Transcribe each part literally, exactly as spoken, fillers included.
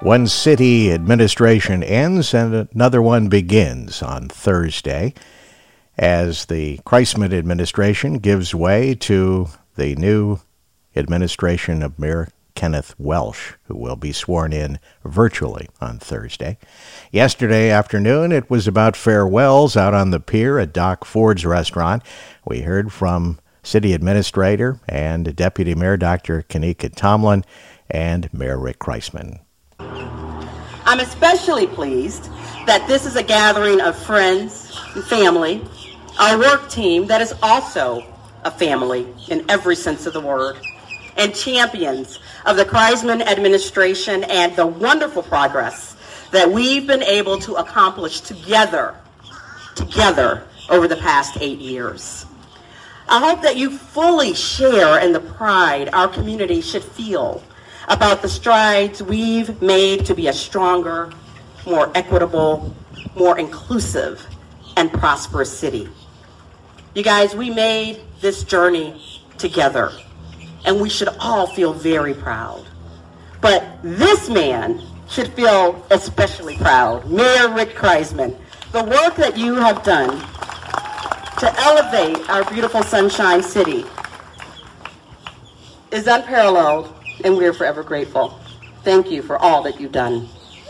One city administration ends and another one begins on Thursday as the Kreisman administration gives way to the new administration of Mayor Kenneth Welsh, who will be sworn in virtually on Thursday. Yesterday afternoon, it was about farewells out on the pier at Doc Ford's restaurant. We heard from City Administrator and Deputy Mayor Doctor Kanika Tomlin and Mayor Rick Kreisman. I'm especially pleased that this is a gathering of friends and family, our work team that is also a family in every sense of the word, and champions of the Kreisman administration and the wonderful progress that we've been able to accomplish together, together over the past eight years. I hope that you fully share in the pride our community should feel about the strides we've made to be a stronger, more equitable, more inclusive, and prosperous city. You guys, we made this journey together, and we should all feel very proud. But this man should feel especially proud, Mayor Rick Kreisman. The work that you have done to elevate our beautiful Sunshine City is unparalleled, and we are forever grateful. Thank you for all that you've done.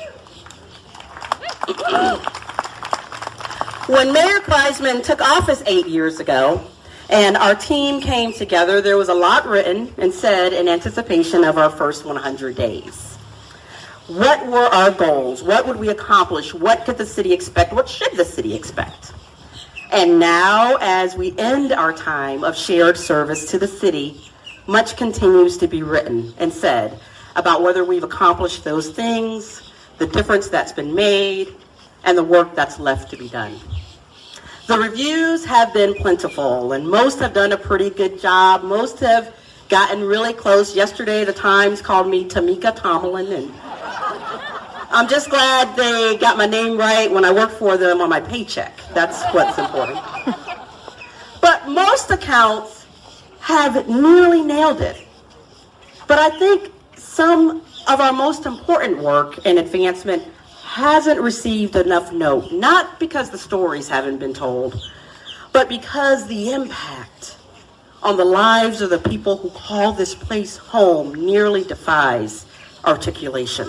When Mayor Kreisman took office eight years ago, and our team came together, there was a lot written and said in anticipation of our first one hundred days. What were our goals? What would we accomplish? What could the city expect? What should the city expect? And now, as we end our time of shared service to the city, much continues to be written and said about whether we've accomplished those things, the difference that's been made, and the work that's left to be done. The reviews have been plentiful, and most have done a pretty good job. Most have gotten really close. Yesterday, the Times called me Tamika Tomlin, and I'm just glad they got my name right when I work for them on my paycheck. That's what's important. But most accounts have nearly nailed it. But I think some of our most important work and advancement hasn't received enough note, not because the stories haven't been told, but because the impact on the lives of the people who call this place home nearly defies articulation.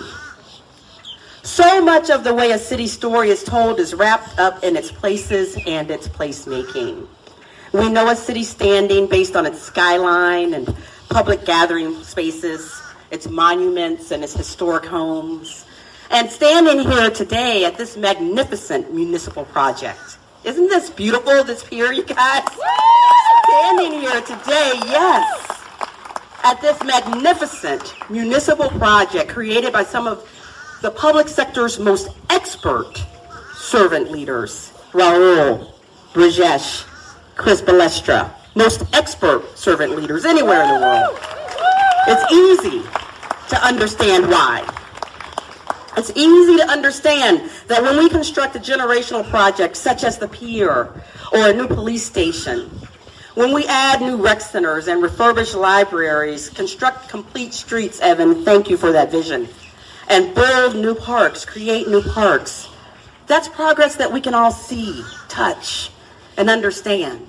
So much of the way a city story is told is wrapped up in its places and its placemaking. We know a city standing based on its skyline and public gathering spaces, its monuments and its historic homes. And standing here today at this magnificent municipal project. Isn't this beautiful, this pier, you guys? Standing here today, yes, at this magnificent municipal project created by some of the public sector's most expert servant leaders, Raul, Brajesh, Chris Balestra, most expert servant leaders anywhere in the world. It's easy to understand why. It's easy to understand that when we construct a generational project such as the pier or a new police station, when we add new rec centers and refurbish libraries, construct complete streets, Evan, thank you for that vision, and build new parks, create new parks, that's progress that we can all see, touch, and understand.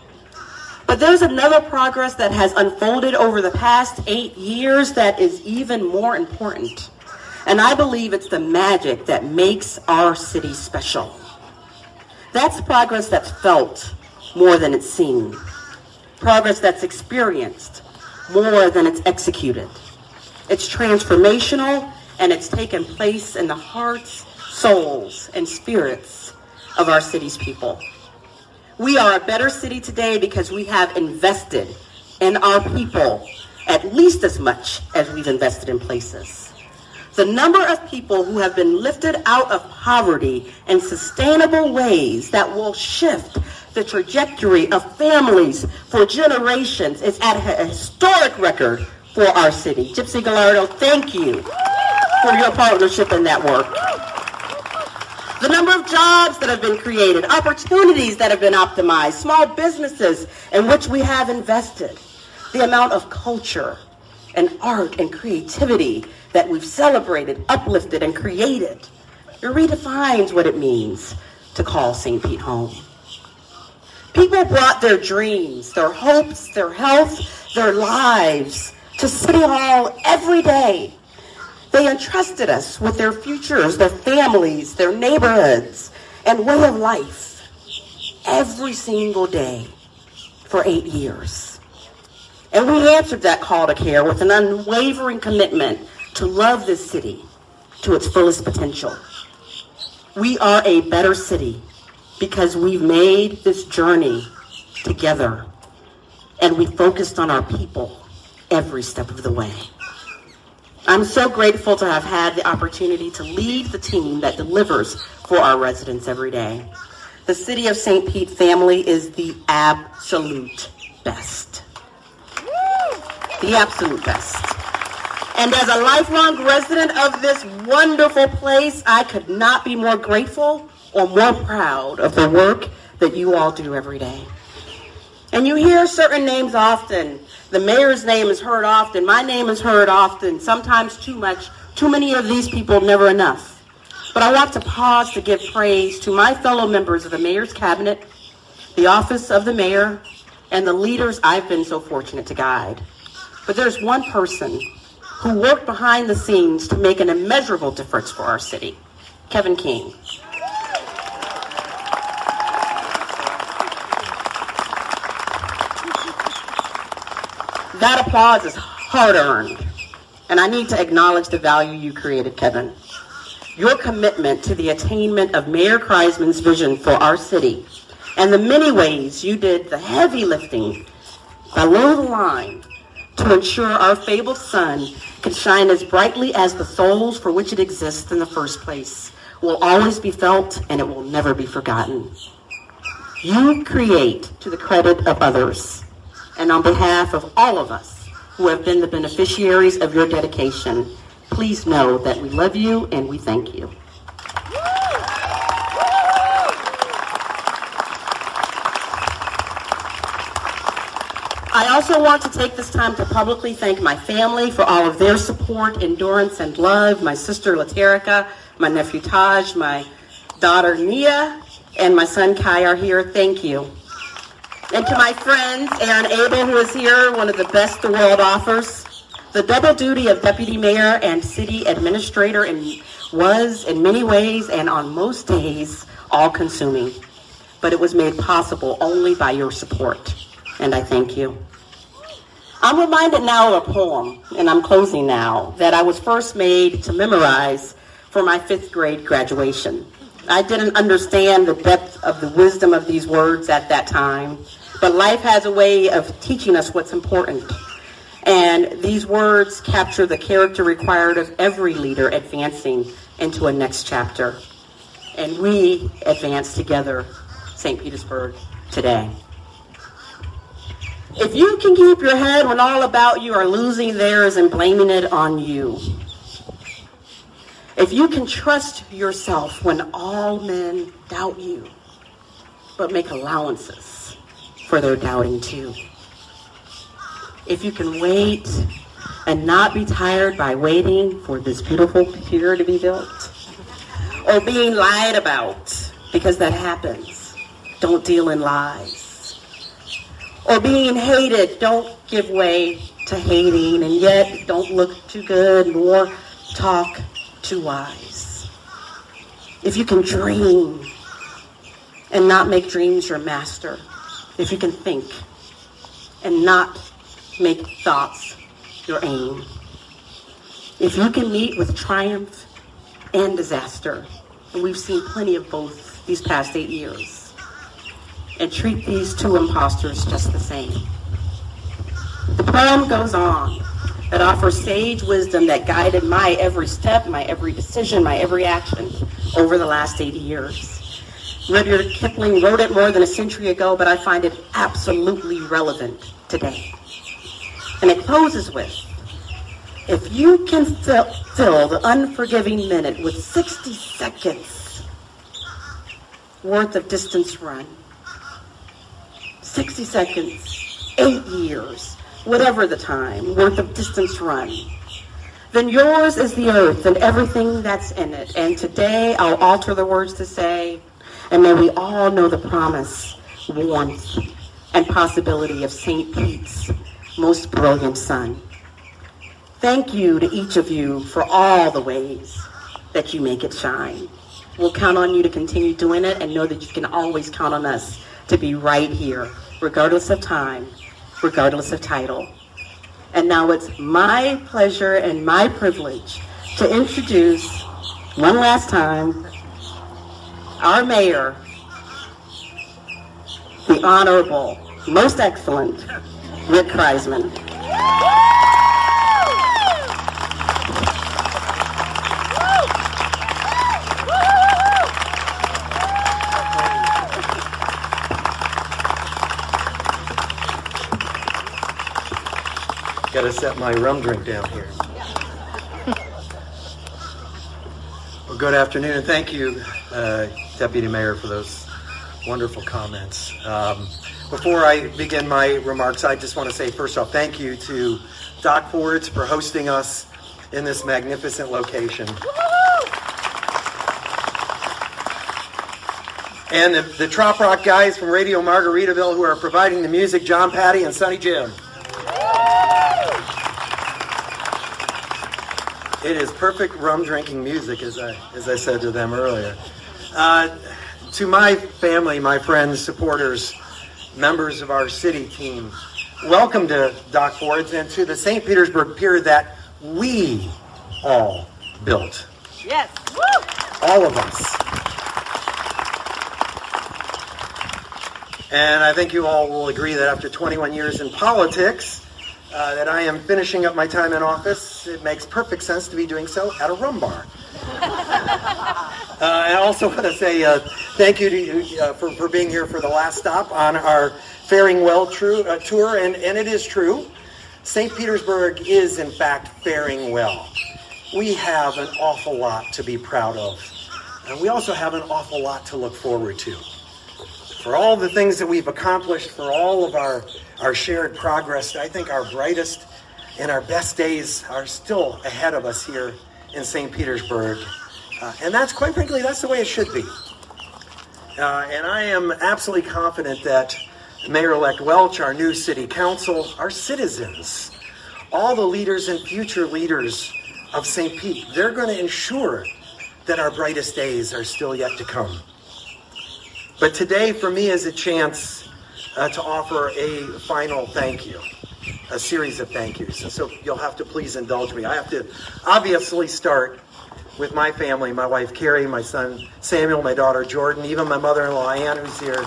But there's another progress that has unfolded over the past eight years that is even more important. And I believe it's the magic that makes our city special. That's progress that's felt more than it's seen. Progress that's experienced more than it's executed. It's transformational, and it's taken place in the hearts, souls, and spirits of our city's people. We are a better city today because we have invested in our people at least as much as we've invested in places. The number of people who have been lifted out of poverty in sustainable ways that will shift the trajectory of families for generations is at a historic record for our city. Gypsy Gallardo, thank you for your partnership in that work. The number of jobs that have been created, opportunities that have been optimized, small businesses in which we have invested, the amount of culture and art and creativity that we've celebrated, uplifted, and created. It redefines what it means to call Saint Pete home. People brought their dreams, their hopes, their health, their lives to City Hall every day. They entrusted us with their futures, their families, their neighborhoods, and way of life every single day for eight years. And we answered that call to care with an unwavering commitment to love this city to its fullest potential. We are a better city because we've made this journey together, and we focused on our people every step of the way. I'm so grateful to have had the opportunity to lead the team that delivers for our residents every day. The City of Saint Pete family is the absolute best. The absolute best. And as a lifelong resident of this wonderful place, I could not be more grateful or more proud of the work that you all do every day. And you hear certain names often. The mayor's name is heard often. My name is heard often, sometimes too much. Too many of these people, never enough. But I want to pause to give praise to my fellow members of the mayor's cabinet, the office of the mayor, and the leaders I've been so fortunate to guide. But there's one person who worked behind the scenes to make an immeasurable difference for our city, Kevin King. That applause is hard-earned, and I need to acknowledge the value you created, Kevin. Your commitment to the attainment of Mayor Kreisman's vision for our city, and the many ways you did the heavy lifting below the line to ensure our fabled sun can shine as brightly as the souls for which it exists in the first place, will always be felt, and it will never be forgotten. You create to the credit of others, and on behalf of all of us who have been the beneficiaries of your dedication, please know that we love you and we thank you. I also want to take this time to publicly thank my family for all of their support, endurance, and love. My sister Laterica, my nephew Taj, my daughter Nia, and my son Kai are here. Thank you. And to my friends, Aaron Abel, who is here, one of the best the world offers. The double duty of deputy mayor and city administrator in, was, in many ways and on most days, all-consuming. But it was made possible only by your support, and I thank you. I'm reminded now of a poem, and I'm closing now, that I was first made to memorize for my fifth grade graduation. I didn't understand the depth of the wisdom of these words at that time, but life has a way of teaching us what's important. And these words capture the character required of every leader advancing into a next chapter. And we advance together, Saint Petersburg, today. If you can keep your head when all about you are losing theirs and blaming it on you, if you can trust yourself when all men doubt you, but make allowances for their doubting too. If you can wait and not be tired by waiting for this beautiful pier to be built, or being lied about, because that happens, don't deal in lies. Or being hated, don't give way to hating, and yet don't look too good nor talk too wise. If you can dream and not make dreams your master, if you can think and not make thoughts your aim, if you can meet with triumph and disaster, and we've seen plenty of both these past eight years, and treat these two imposters just the same. The poem goes on. It offers sage wisdom that guided my every step, my every decision, my every action over the last eighty years. Rudyard Kipling wrote it more than a century ago, but I find it absolutely relevant today. And it closes with, if you can fill, fill the unforgiving minute with sixty seconds worth of distance run, sixty seconds, eight years, whatever the time, worth of distance run. Then yours is the earth and everything that's in it. And today I'll alter the words to say, and may we all know the promise, warmth, and possibility of Saint Pete's most brilliant sun. Thank you to each of you for all the ways that you make it shine. We'll count on you to continue doing it and know that you can always count on us to be right here, regardless of time, regardless of title. And now it's my pleasure and my privilege to introduce, one last time, our mayor, the Honorable, most excellent, Rick Kriseman. Got to set my rum drink down here. Well, good afternoon, and thank you, uh, Deputy Mayor, for those wonderful comments. Um, before I begin my remarks, I just want to say, first off, thank you to Doc Ford's for hosting us in this magnificent location. And the, the Trop Rock guys from Radio Margaritaville who are providing the music, John Patty and Sonny Jim. It is perfect rum drinking music, as I as I said to them earlier. Uh, to my family, my friends, supporters, members of our city team, welcome to Doc Ford's and to the Saint Petersburg Pier that we all built. Yes. Woo! All of us. And I think you all will agree that after twenty-one years in politics, Uh, that I am finishing up my time in office. It makes perfect sense to be doing so at a rum bar. uh, I also want to say uh, thank you to you uh, for, for being here for the last stop on our Faring Well tru- uh, tour, and, and it is true. Saint Petersburg is, in fact, faring well. We have an awful lot to be proud of, and we also have an awful lot to look forward to. For all the things that we've accomplished, for all of our, our shared progress, I think our brightest and our best days are still ahead of us here in Saint Petersburg. Uh, and that's, quite frankly, that's the way it should be. Uh, and I am absolutely confident that Mayor-elect Welch, our new city council, our citizens, all the leaders and future leaders of Saint Pete, they're going to ensure that our brightest days are still yet to come. But today, for me, is a chance uh, to offer a final thank you, a series of thank yous. And so you'll have to please indulge me. I have to obviously start with my family, my wife, Carrie, my son, Samuel, my daughter, Jordan, even my mother-in-law, Ann, who's here.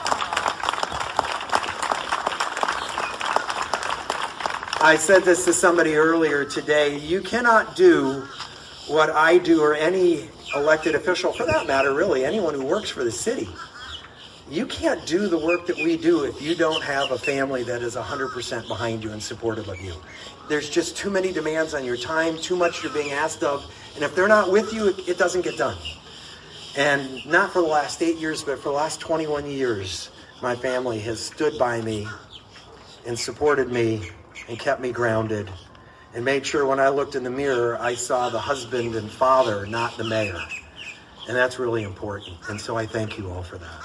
I said this to somebody earlier today. You cannot do what I do, or any elected official, for that matter, really, anyone who works for the city. You can't do the work that we do if you don't have a family that is one hundred percent behind you and supportive of you. There's just too many demands on your time, too much you're being asked of, and if they're not with you, it, it doesn't get done. And not for the last eight years, but for the last twenty-one years, my family has stood by me and supported me and kept me grounded and made sure when I looked in the mirror, I saw the husband and father, not the mayor. And that's really important. And so I thank you all for that.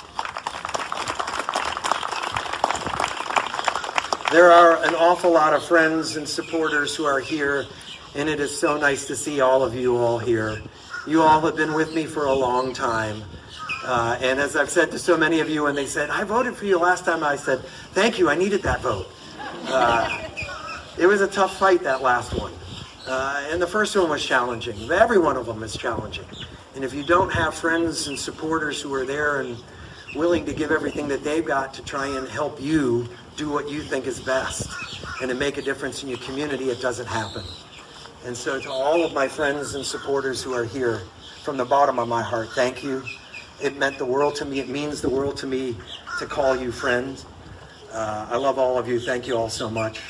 There are an awful lot of friends and supporters who are here, and it is so nice to see all of you all here. You all have been with me for a long time. Uh, and as I've said to so many of you, when they said, I voted for you last time, I said, thank you, I needed that vote. Uh, it was a tough fight, that last one. Uh, and the first one was challenging. Every one of them is challenging. And if you don't have friends and supporters who are there and willing to give everything that they've got to try and help you do what you think is best and to make a difference in your community, it doesn't happen. And so to all of my friends and supporters who are here, from the bottom of my heart, thank you. It meant the world to me. It means the world to me to call you friends. Uh, I love all of you. Thank you all so much.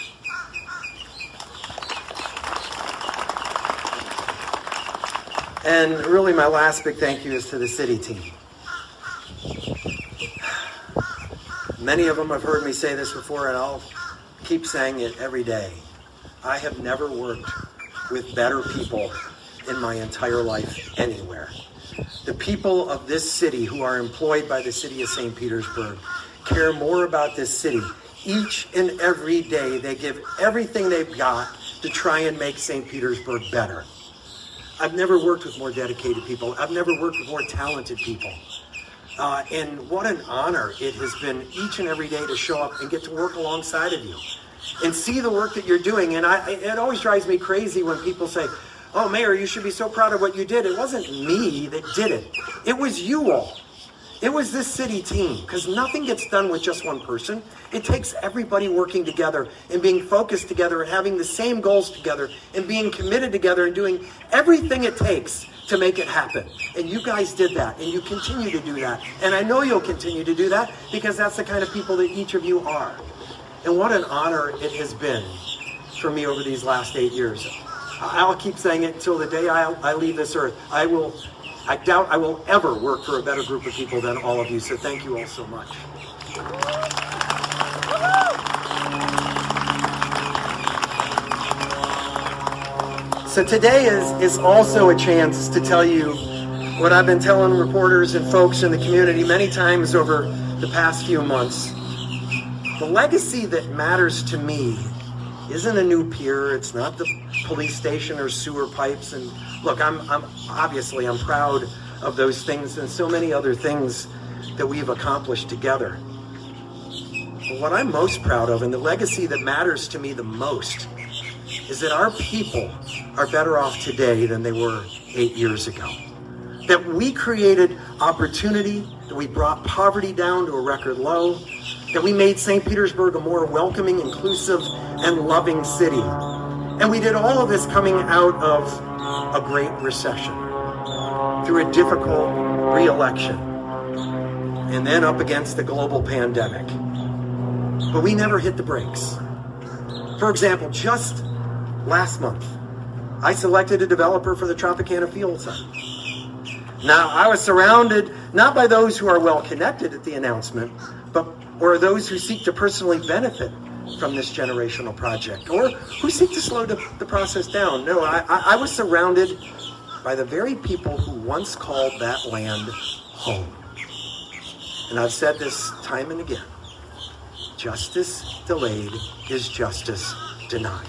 And really my last big thank you is to the city team. Many of them have heard me say this before, and I'll keep saying it every day. I have never worked with better people in my entire life anywhere. The people of this city who are employed by the city of Saint Petersburg care more about this city. Each and every day they give everything they've got to try and make Saint Petersburg better. I've never worked with more dedicated people. I've never worked with more talented people. Uh, and what an honor it has been each and every day to show up and get to work alongside of you and see the work that you're doing. And I, it always drives me crazy when people say, oh, Mayor, you should be so proud of what you did. It wasn't me that did it. It was you all. It was this city team, because nothing gets done with just one person. It takes everybody working together and being focused together and having the same goals together and being committed together and doing everything it takes to make it happen. And you guys did that, and you continue to do that. And I know you'll continue to do that because that's the kind of people that each of you are. And what an honor it has been for me over these last eight years. I'll keep saying it until the day I, I leave this earth. I will, I doubt I will ever work for a better group of people than all of you. So thank you all so much. So today is, is also a chance to tell you what I've been telling reporters and folks in the community many times over the past few months. The legacy that matters to me isn't a new pier. It's not the police station or sewer pipes. And look, I'm, I'm obviously I'm proud of those things and so many other things that we've accomplished together. But what I'm most proud of, and the legacy that matters to me the most, is that our people are better off today than they were eight years ago. That we created opportunity, that we brought poverty down to a record low, that we made Saint Petersburg a more welcoming, inclusive, and loving city. And we did all of this coming out of a great recession, through a difficult re-election, and then up against the global pandemic. But we never hit the brakes. For example, just last month, I selected a developer for the Tropicana Field site. Now, I was surrounded not by those who are well connected at the announcement, but or those who seek to personally benefit from this generational project, or who seek to slow the, the process down. No, I, I, I was surrounded by the very people who once called that land home. And I've said this time and again. Justice delayed is justice denied.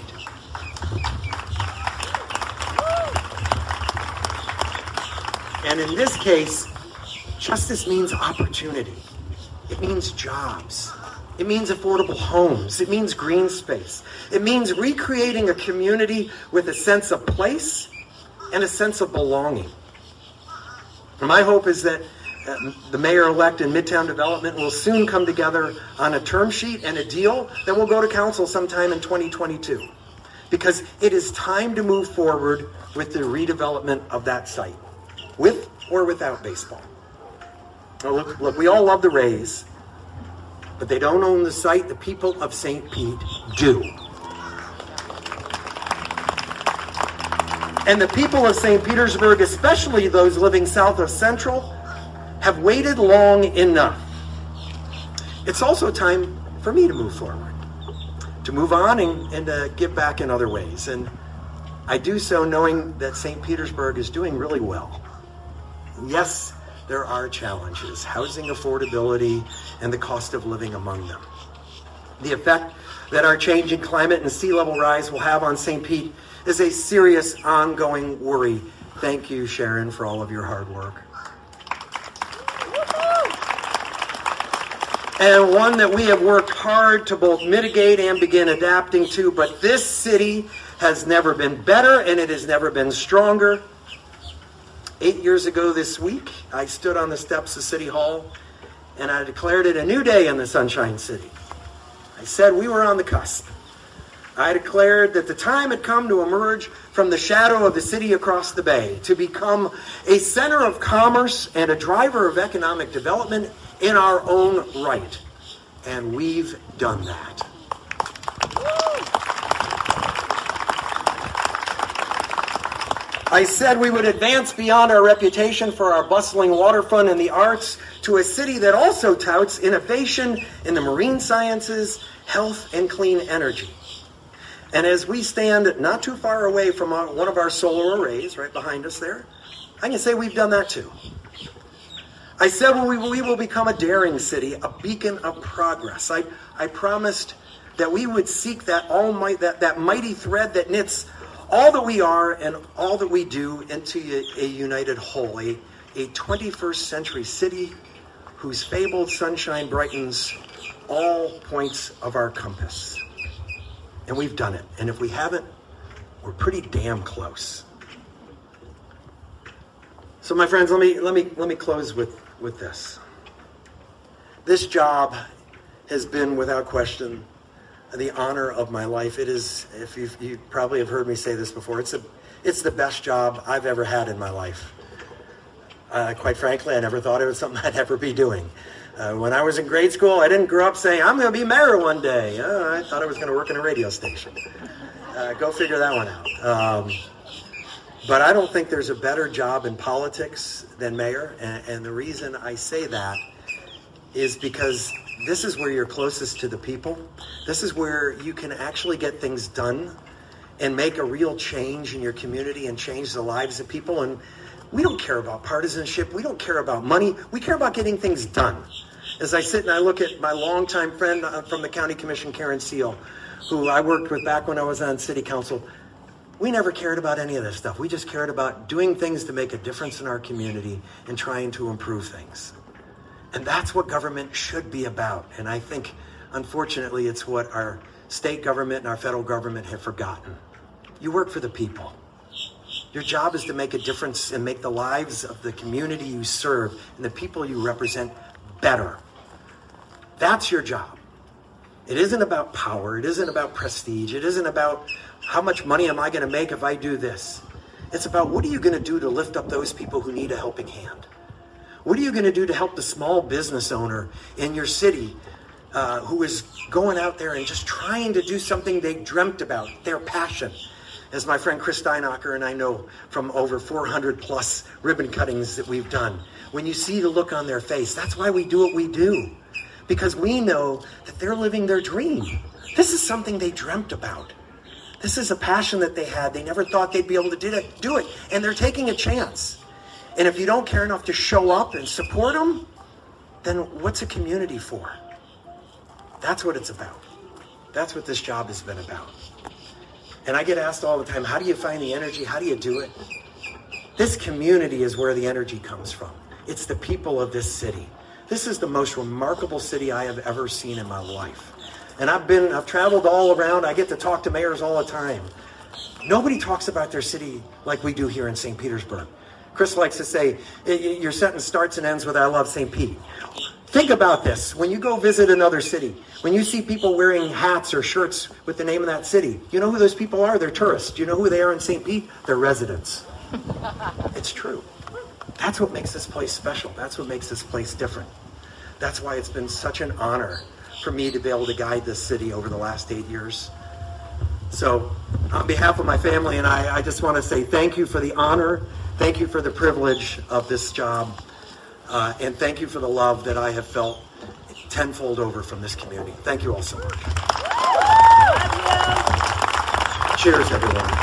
And in this case, justice means opportunity. It means jobs. It means affordable homes. It means green space. It means recreating a community with a sense of place and a sense of belonging. And my hope is that uh, the mayor-elect and Midtown Development will soon come together on a term sheet and a deal that will go to council sometime in twenty twenty-two. Because it is time to move forward with the redevelopment of that site, with or without baseball. Now look, look, we all love the Rays, but they don't own the site. The people of Saint Pete do. And the people of Saint Petersburg, especially those living south of Central, have waited long enough. It's also time for me to move forward, to move on and, and to give back in other ways. And I do so knowing that Saint Petersburg is doing really well. Yes, there are challenges, housing affordability and the cost of living among them. The effect that our changing climate and sea level rise will have on Saint Pete is a serious ongoing worry. Thank you, Sharon, for all of your hard work. And one that we have worked hard to both mitigate and begin adapting to, but this city has never been better and it has never been stronger. Eight years ago this week, I stood on the steps of City Hall and I declared it a new day in the Sunshine City. I said we were on the cusp. I declared that the time had come to emerge from the shadow of the city across the bay, to become a center of commerce and a driver of economic development in our own right. And we've done that. I said we would advance beyond our reputation for our bustling waterfront and the arts to a city that also touts innovation in the marine sciences, health, and clean energy. And as we stand not too far away from our, one of our solar arrays right behind us there, I can say we've done that too. I said well, we, we will become a daring city, a beacon of progress. I, I promised that we would seek that, all might, that, that mighty thread that knits all that we are and all that we do into a, a united whole, a, a twenty-first century city whose fabled sunshine brightens all points of our compass. And we've done it. And if we haven't, we're pretty damn close. So my friends, let me let me let me close with, with this. This job has been, without question, the honor of my life. It is, if you've, you probably have heard me say this before, it's a it's the best job I've ever had in my life. Uh, quite frankly, I never thought it was something I'd ever be doing. Uh, when I was in grade school, I didn't grow up saying, I'm going to be mayor one day. Uh, I thought I was going to work in a radio station. Uh, go figure that one out. Um, but I don't think there's a better job in politics than mayor. And, and the reason I say that is because this is where you're closest to the people. This is where you can actually get things done and make a real change in your community and change the lives of people. And we don't care about partisanship. We don't care about money. We care about getting things done. As I sit and I look at my longtime friend from the county commission, Karen Seal, who I worked with back when I was on city council, we never cared about any of this stuff. We just cared about doing things to make a difference in our community and trying to improve things. And that's what government should be about. And I think, unfortunately, it's what our state government and our federal government have forgotten. You work for the people. Your job is to make a difference and make the lives of the community you serve and the people you represent better. That's your job. It isn't about power. It isn't about prestige. It isn't about how much money am I going to make if I do this. It's about what are you going to do to lift up those people who need a helping hand? What are you going to do to help the small business owner in your city uh, who is going out there and just trying to do something they dreamt about, their passion? As my friend Chris Steinacher and I know from over four hundred plus ribbon cuttings that we've done, when you see the look on their face, that's why we do what we do. Because we know that they're living their dream. This is something they dreamt about. This is a passion that they had. They never thought they'd be able to do it. And they're taking a chance. And if you don't care enough to show up and support them, then what's a community for? That's what it's about. That's what this job has been about. And I get asked all the time, how do you find the energy? How do you do it? This community is where the energy comes from. It's the people of this city. This is the most remarkable city I have ever seen in my life. And I've been, I've traveled all around. I get to talk to mayors all the time. Nobody talks about their city like we do here in Saint Petersburg. Chris likes to say, your sentence starts and ends with, I love Saint Pete. Think about this. When you go visit another city, when you see people wearing hats or shirts with the name of that city, you know who those people are? They're tourists. Do you know who they are in Saint Pete? They're residents. It's true. That's what makes this place special. That's what makes this place different. That's why it's been such an honor for me to be able to guide this city over the last eight years. So on behalf of my family and I, I just want to say thank you for the honor. Thank you for the privilege of this job. Uh, and thank you for the love that I have felt tenfold over from this community. Thank you all so much. Cheers, everyone.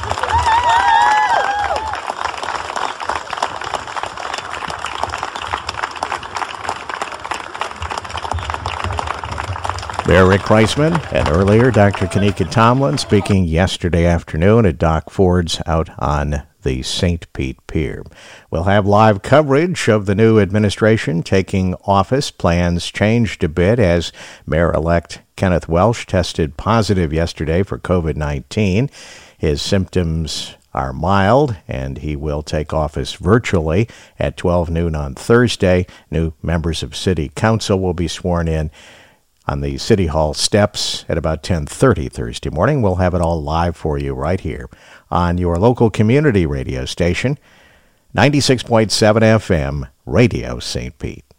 Mayor Rick Kriseman, and earlier Doctor Kanika Tomlin speaking yesterday afternoon at Doc Ford's out on the Saint Pete Pier. We'll have live coverage of the new administration taking office. Plans changed a bit as Mayor-elect Kenneth Welsh tested positive yesterday for covid nineteen. His symptoms are mild, and he will take office virtually at twelve noon on Thursday. New members of City Council will be sworn in on the City Hall steps at about ten thirty Thursday morning. We'll have it all live for you right here on your local community radio station, ninety-six point seven F M, Radio Saint Pete.